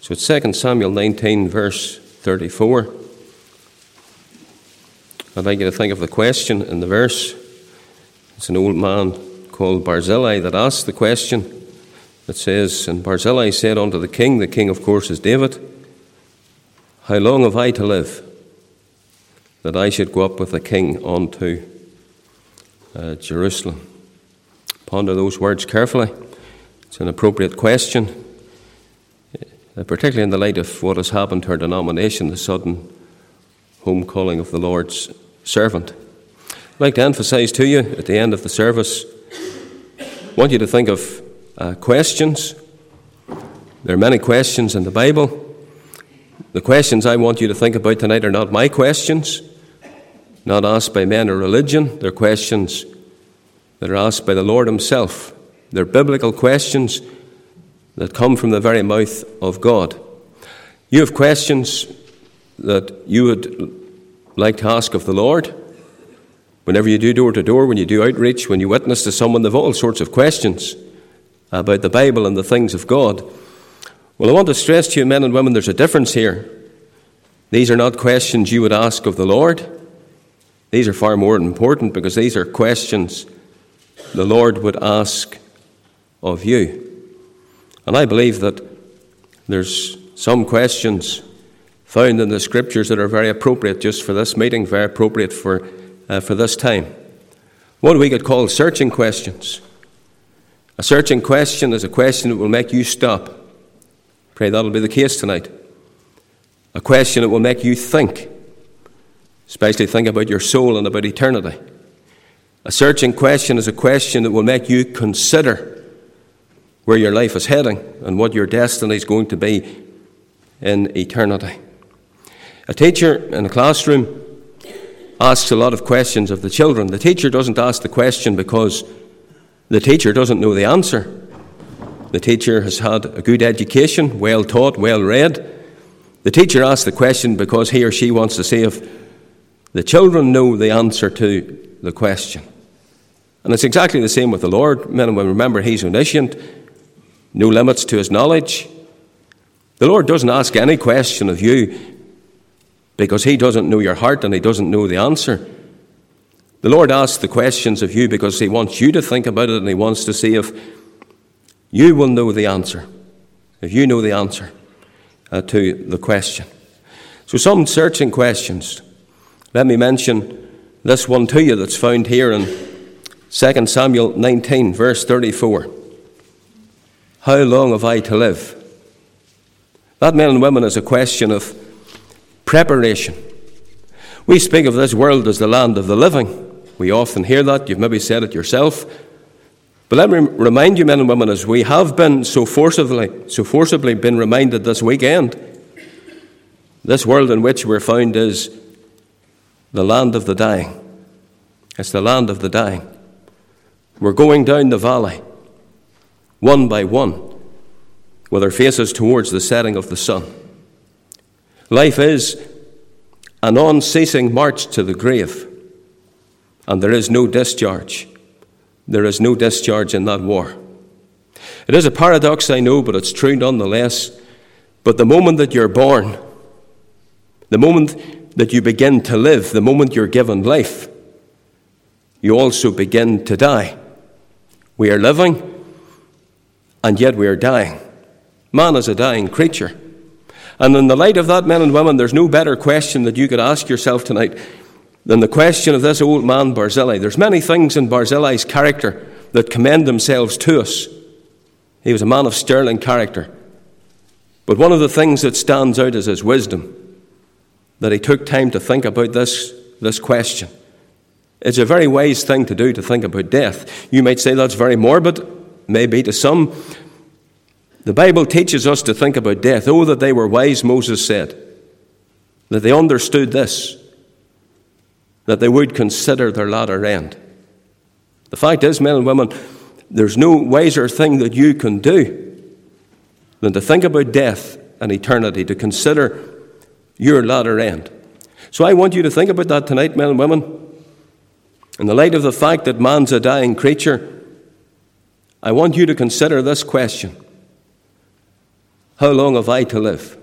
So it's 2 Samuel 19, verse 34. I'd like you to think of the question in the verse. It's an old man called Barzillai that asked the question. It says, "And Barzillai said unto the king of course is David, How long have I to live, that I should go up with the king unto Jerusalem?" Ponder those words carefully. It's an appropriate question, particularly in the light of what has happened to our denomination, the sudden home calling of the Lord's servant. I'd like to emphasize to you at the end of the service, I want you to think of questions. There are many questions in the Bible. The questions I want you to think about tonight are not my questions, not asked by men or religion. They're questions that are asked by the Lord himself. They're biblical questions that come from the very mouth of God. You have questions that you would like to ask of the Lord. Whenever you do door-to-door, when you do outreach, when you witness to someone, they've all sorts of questions about the Bible and the things of God. Well, I want to stress to you, men and women, there's a difference here. These are not questions you would ask of the Lord. These are far more important because these are questions the Lord would ask of you. And I believe that there's some questions found in the Scriptures that are very appropriate just for this meeting, very appropriate for this time. One we could call searching questions. A searching question is a question that will make you stop. Pray that'll be the case tonight. A question that will make you think, especially think about your soul and about eternity. A searching question is a question that will make you consider where your life is heading and what your destiny is going to be in eternity. A teacher in a classroom asks a lot of questions of the children. The teacher doesn't ask the question because the teacher doesn't know the answer. The teacher has had a good education, well taught, well read. The teacher asks the question because he or she wants to see if the children know the answer to the question. And it's exactly the same with the Lord. Men and women, remember, he's omniscient, no limits to his knowledge. The Lord doesn't ask any question of you because he doesn't know your heart and he doesn't know the answer. The Lord asks the questions of you because he wants you to think about it and he wants to see if you will know the answer, if you know the answer to the question. So some searching questions. Let me mention this one to you that's found here in 2 Samuel 19, verse 34. How long have I to live? That, men and women, is a question of preparation. We speak of this world as the land of the living. We often hear that. You've maybe said it yourself. But let me remind you, men and women, as we have been so forcibly been reminded this weekend, this world in which we're found is the land of the dying. It's the land of the dying. We're going down the valley, one by one, with our faces towards the setting of the sun. Life is an unceasing march to the grave, and there is no discharge. There is no discharge in that war. It is a paradox, I know, but it's true nonetheless. But the moment that you're born, the moment that you begin to live, the moment you're given life, you also begin to die. We are living, and yet we are dying. Man is a dying creature. And in the light of that, men and women, there's no better question that you could ask yourself tonight than the question of this old man Barzillai. There's many things in Barzillai's character that commend themselves to us. He was a man of sterling character. But one of the things that stands out is his wisdom, that he took time to think about this question. It's a very wise thing to do, to think about death. You might say that's very morbid, maybe to some. The Bible teaches us to think about death. Oh, that they were wise, Moses said, that they understood this, that they would consider their latter end. The fact is, men and women, there's no wiser thing that you can do than to think about death and eternity, to consider your latter end. So I want you to think about that tonight, men and women. In the light of the fact that man's a dying creature, I want you to consider this question. How long have I to live?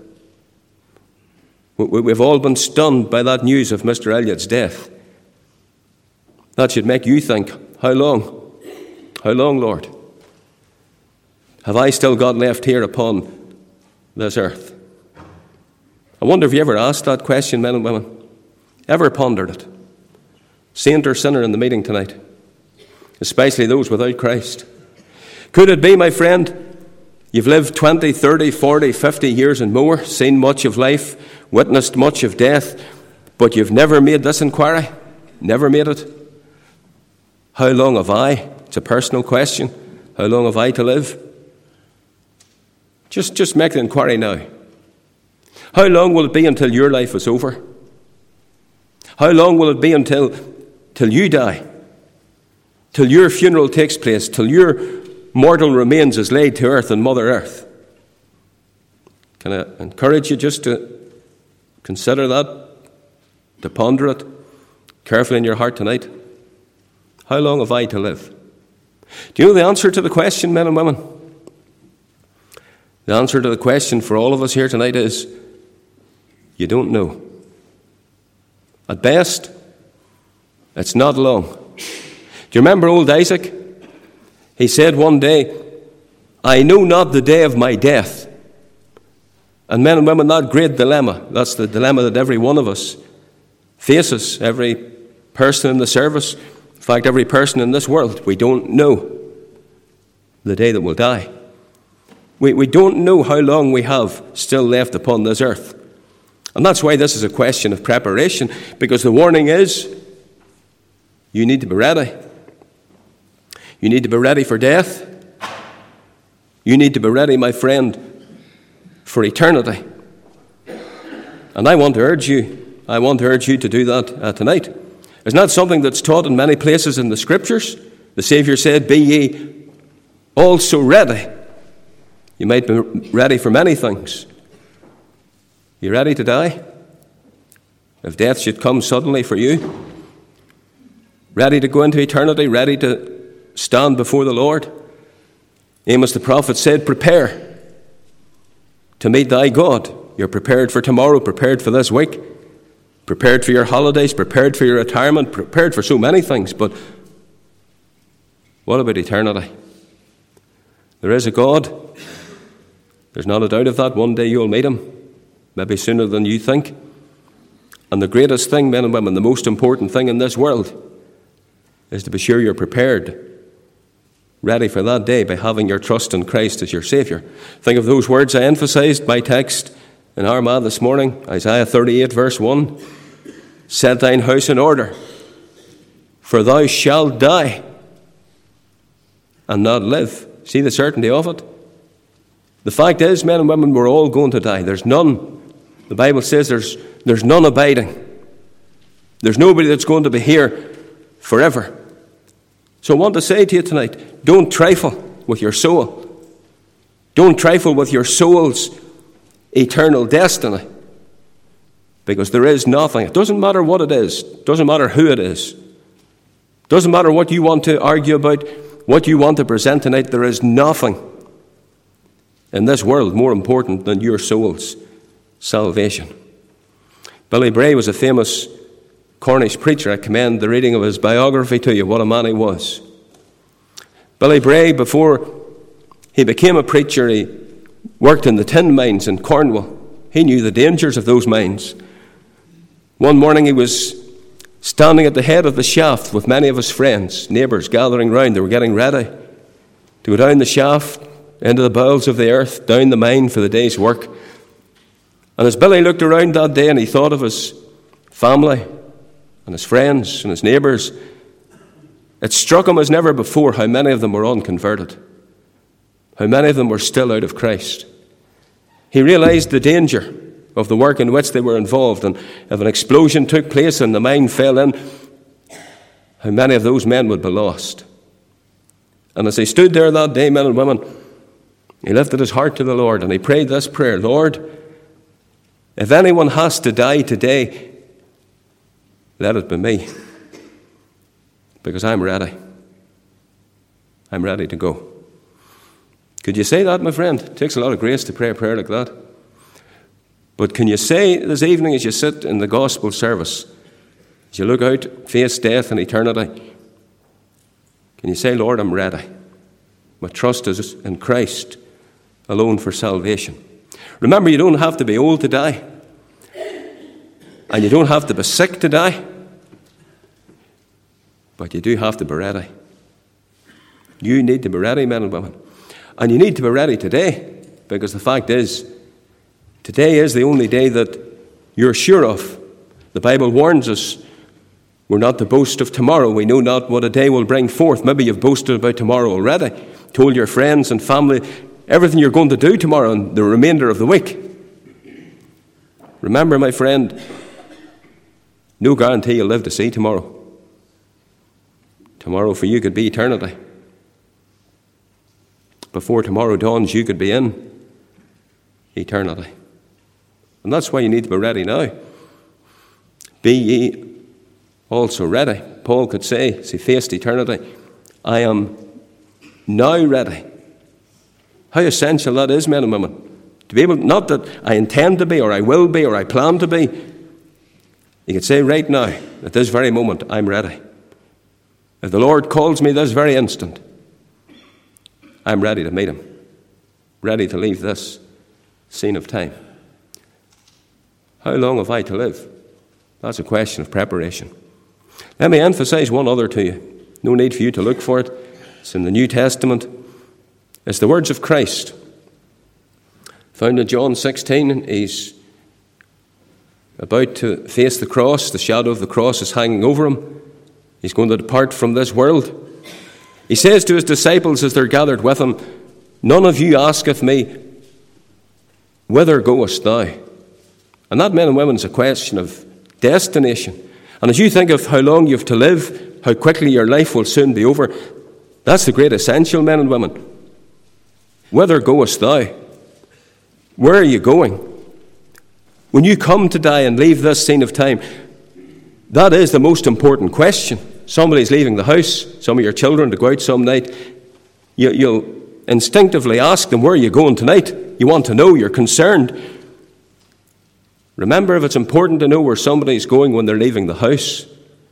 We've all been stunned by that news of Mr. Elliott's death. That should make you think, how long? How long, Lord? Have I still got left here upon this earth? I wonder if you ever asked that question, men and women. Ever pondered it? Saint or sinner in the meeting tonight, especially those without Christ. Could it be, my friend, you've lived 20, 30, 40, 50 years and more, seen much of life, witnessed much of death, but you've never made this inquiry? Never made it? How long have I? It's a personal question. How long have I to live? Just make the inquiry now. How long will it be until your life is over? How long will it be until you die? Till your funeral takes place, till your mortal remains is laid to earth and Mother Earth? Can I encourage you just to consider that, to ponder it carefully in your heart tonight? How long have I to live? Do you know the answer to the question, men and women? The answer to the question for all of us here tonight is, you don't know. At best, it's not long. Do you remember old Isaac? He said one day, I know not the day of my death. And men and women, that great dilemma, that's the dilemma that every one of us faces, every person in the service, in fact, every person in this world. We don't know the day that we'll die. We don't know how long we have still left upon this earth. And that's why this is a question of preparation, because the warning is, you need to be ready. You need to be ready for death. You need to be ready, my friend, for eternity. And I want to urge you to do that tonight. It's not something that's taught in many places in the Scriptures. The Saviour said, be ye also ready. You might be ready for many things. You ready to die? If death should come suddenly for you? Ready to go into eternity? Ready to stand before the Lord? Amos the prophet said, prepare to meet thy God. You're prepared for tomorrow, prepared for this week, prepared for your holidays, prepared for your retirement, prepared for so many things. But what about eternity? There is a God. There's not a doubt of that. One day you'll meet him, maybe sooner than you think. And the greatest thing, men and women, the most important thing in this world is to be sure you're prepared, ready for that day by having your trust in Christ as your Saviour. Think of those words I emphasised, my text in Armagh this morning, Isaiah 38 verse 1. Set thine house in order, for thou shalt die and not live. See the certainty of it? The fact is, men and women, we're all going to die. There's none. The Bible says there's none abiding. There's nobody that's going to be here forever. So I want to say to you tonight, don't trifle with your soul. Don't trifle with your soul's eternal destiny. Because there is nothing. It doesn't matter what it is. It doesn't matter who it is. It doesn't matter what you want to argue about, what you want to present tonight. There is nothing in this world more important than your soul's salvation. Billy Bray was a famous Cornish preacher. I commend the reading of his biography to you. What a man he was. Billy Bray, before he became a preacher, he worked in the tin mines in Cornwall. He knew the dangers of those mines. One morning he was standing at the head of the shaft with many of his friends, neighbours gathering round. They were getting ready to go down the shaft into the bowels of the earth, down the mine for the day's work. And as Billy looked around that day and he thought of his family and his friends and his neighbours, it struck him as never before how many of them were unconverted, how many of them were still out of Christ. He realised the danger of the work in which they were involved, and if an explosion took place and the mine fell in, how many of those men would be lost. And as he stood there that day, men and women, he lifted his heart to the Lord and he prayed this prayer: Lord, if anyone has to die today, let it be me, because I'm ready. I'm ready to go. Could you say that, my friend? It takes a lot of grace to pray a prayer like that. But can you say this evening as you sit in the gospel service, as you look out, face death and eternity, can you say, Lord, I'm ready. My trust is in Christ alone for salvation. Remember, you don't have to be old to die. And you don't have to be sick to die. But you do have to be ready. You need to be ready, men and women. And you need to be ready today, because the fact is, today is the only day that you're sure of. The Bible warns us we're not to boast of tomorrow. We know not what a day will bring forth. Maybe you've boasted about tomorrow already, told your friends and family everything you're going to do tomorrow and the remainder of the week. Remember, my friend, no guarantee you'll live to see tomorrow. Tomorrow for you could be eternity. Before tomorrow dawns, you could be in eternity. And that's why you need to be ready now. Be ye also ready. Paul could say, as he faced eternity, I am now ready. How essential that is, men and women. To be able, not that I intend to be, or I will be, or I plan to be. You could say right now, at this very moment, I'm ready. If the Lord calls me this very instant, I'm ready to meet him. Ready to leave this scene of time. How long have I to live? That's a question of preparation. Let me emphasize one other to you. No need for you to look for it. It's in the New Testament. It's the words of Christ. Found in John 16, he's about to face the cross. The shadow of the cross is hanging over him. He's going to depart from this world. He says to his disciples as they're gathered with him, none of you asketh me, whither goest thou? And that, men and women, is a question of destination. And as you think of how long you have to live, how quickly your life will soon be over, that's the great essential, men and women. Whither goest thou? Where are you going? When you come to die and leave this scene of time, that is the most important question. Somebody's leaving the house, some of your children to go out some night. You'll instinctively ask them, where are you going tonight? You want to know, you're concerned. Remember, if it's important to know where somebody's going when they're leaving the house,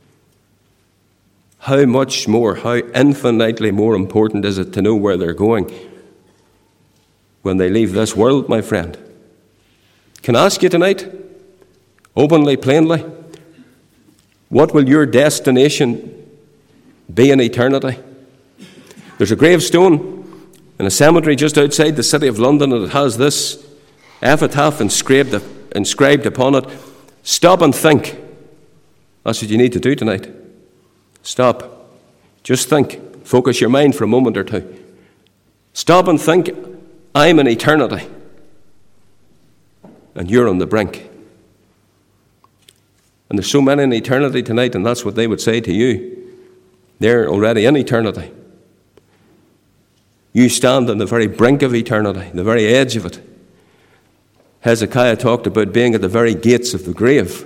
how much more, how infinitely more important is it to know where they're going when they leave this world, my friend? Can I ask you tonight, openly, plainly, what will your destination be in eternity? There's a gravestone in a cemetery just outside the city of London, and it has this epitaph inscribed upon it. Stop and think. That's what you need to do tonight. Stop. Just think. Focus your mind for a moment or two. Stop and think. I'm in eternity. And you're on the brink. And there's so many in eternity tonight, and that's what they would say to you. They're already in eternity. You stand on the very brink of eternity, the very edge of it. Hezekiah talked about being at the very gates of the grave.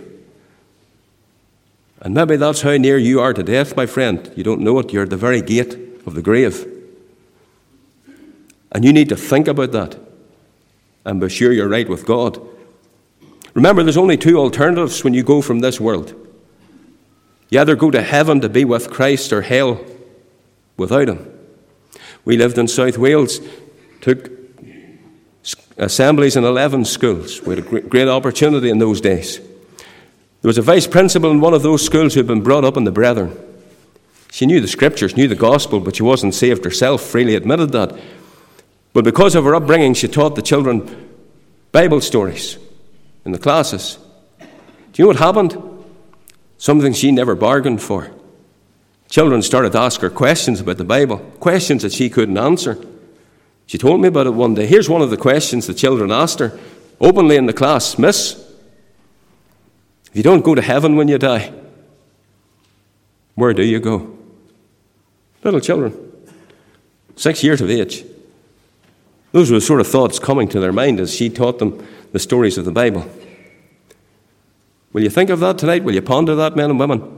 And maybe that's how near you are to death, my friend. You don't know it. You're at the very gate of the grave. And you need to think about that and be sure you're right with God. Remember, there's only two alternatives when you go from this world. You either go to heaven to be with Christ or hell without him. We lived in South Wales, took assemblies in 11 schools. We had a great opportunity in those days. There was a vice principal in one of those schools who had been brought up in the Brethren. She knew the scriptures, knew the gospel, but she wasn't saved herself, freely admitted that. But because of her upbringing, she taught the children Bible stories in the classes. Do you know what happened? Something she never bargained for. Children started to ask her questions about the Bible, questions that she couldn't answer. She told me about it one day. Here's one of the questions the children asked her, openly in the class. Miss, if you don't go to heaven when you die, where do you go? Little children, 6 years of age. Those were the sort of thoughts coming to their mind as she taught them the stories of the Bible. Will you think of that tonight? Will you ponder that, men and women?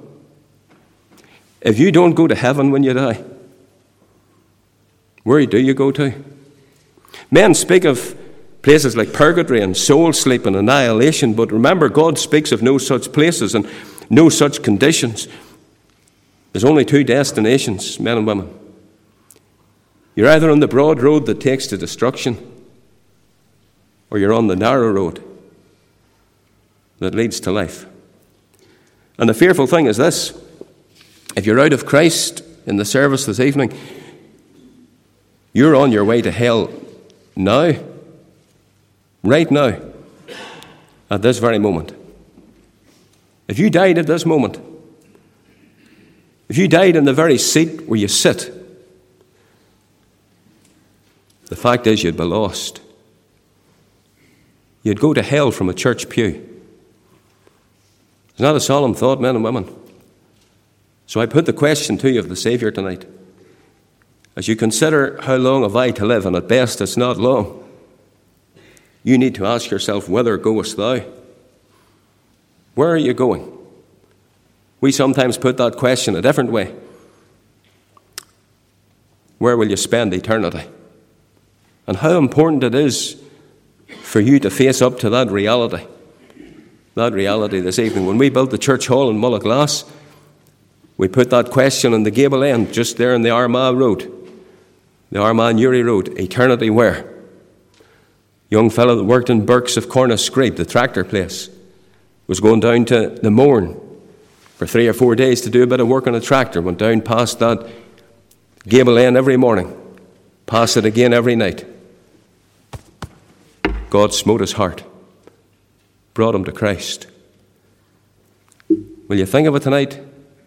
If you don't go to heaven when you die, where do you go to? Men speak of places like purgatory and soul sleep and annihilation, but remember, God speaks of no such places and no such conditions. There's only two destinations, men and women. You're either on the broad road that takes to destruction, or you're on the narrow road that leads to life. And the fearful thing is this: if you're out of Christ in the service this evening, you're on your way to hell now, right now, at this very moment. If you died at this moment, if you died in the very seat where you sit, the fact is you'd be lost. You'd go to hell from a church pew. Isn't that a solemn thought, men and women? So I put the question to you of the Saviour tonight. As you consider how long have I to live, and at best it's not long, you need to ask yourself, whither goest thou? Where are you going? We sometimes put that question a different way. Where will you spend eternity? And how important it is for you to face up to that reality. That reality this evening. When we built the church hall in Mullaglass, we put that question on the gable end, just there in the Armagh Road, the Armagh-Newry Road. Eternity where? Young fellow that worked in Burke's of Cornascrape, the tractor place, was going down to the Mourne for 3 or 4 days to do a bit of work on a tractor. Went down past that gable end every morning, past it again every night. God smote his heart, brought him to Christ. Will you think of it tonight?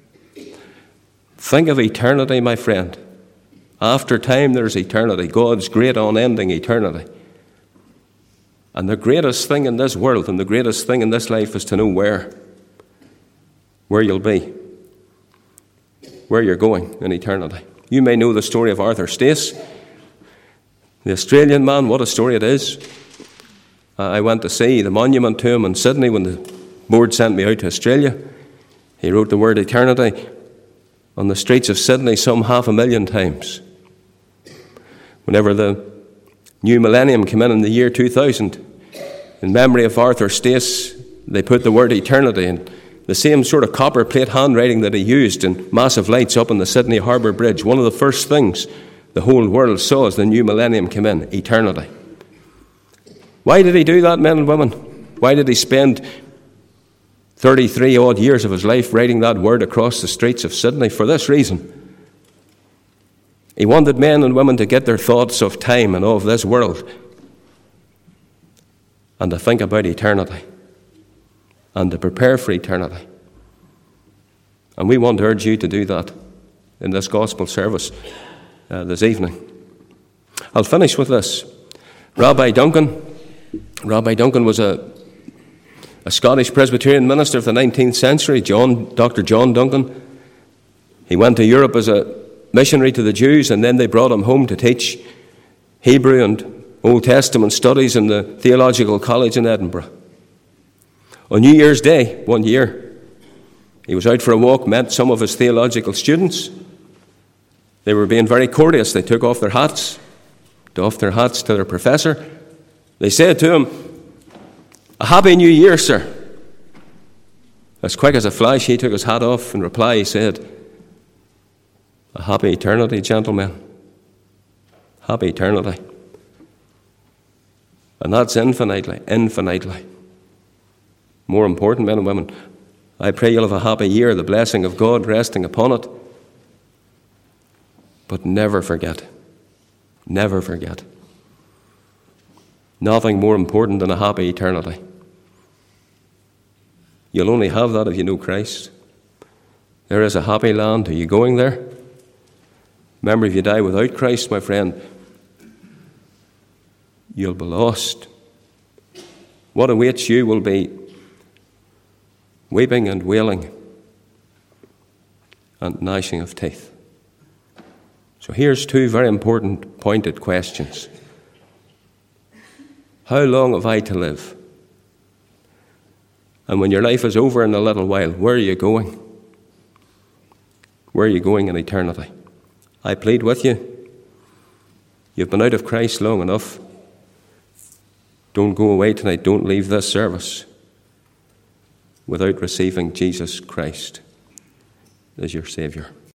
Think of eternity, my friend. After time, there's eternity, God's great unending eternity. And the greatest thing in this world and the greatest thing in this life is to know where you'll be, where you're going in eternity. You may know the story of Arthur Stace, the Australian man. What a story it is. I went to see the monument to him in Sydney when the board sent me out to Australia. He wrote the word eternity on the streets of Sydney some 500,000 times. Whenever the new millennium came in the year 2000, in memory of Arthur Stace, they put the word eternity in the same sort of copper plate handwriting that he used in massive lights up on the Sydney Harbour Bridge. One of the first things the whole world saw as the new millennium came in, eternity. Why did he do that, men and women? Why did he spend 33 odd years of his life writing that word across the streets of Sydney? For this reason. He wanted men and women to get their thoughts of time and of this world and to think about eternity and to prepare for eternity. And we want to urge you to do that in this gospel service this evening. I'll finish with this. Rabbi Duncan was a Scottish Presbyterian minister of the 19th century, Dr. John Duncan. He went to Europe as a missionary to the Jews, and then they brought him home to teach Hebrew and Old Testament studies in the Theological College in Edinburgh. On New Year's Day, one year, he was out for a walk, met some of his theological students. They were being very courteous. They took off their hats to their professor. They said to him, "A happy New Year, sir." As quick as a flash, he took his hat off. In reply, he said, "A happy eternity, gentlemen. Happy eternity." And that's infinitely more important, men and women. I pray you'll have a happy year, the blessing of God resting upon it. But never forget, nothing more important than a happy eternity. You'll only have that if you know Christ. There is a happy land. Are you going there? Remember, if you die without Christ, my friend, you'll be lost. What awaits you will be weeping and wailing and gnashing of teeth. So here's two very important pointed questions. How long have I to live? And when your life is over in a little while, where are you going? Where are you going in eternity? I plead with you. You've been out of Christ long enough. Don't go away tonight. Don't leave this service without receiving Jesus Christ as your Saviour.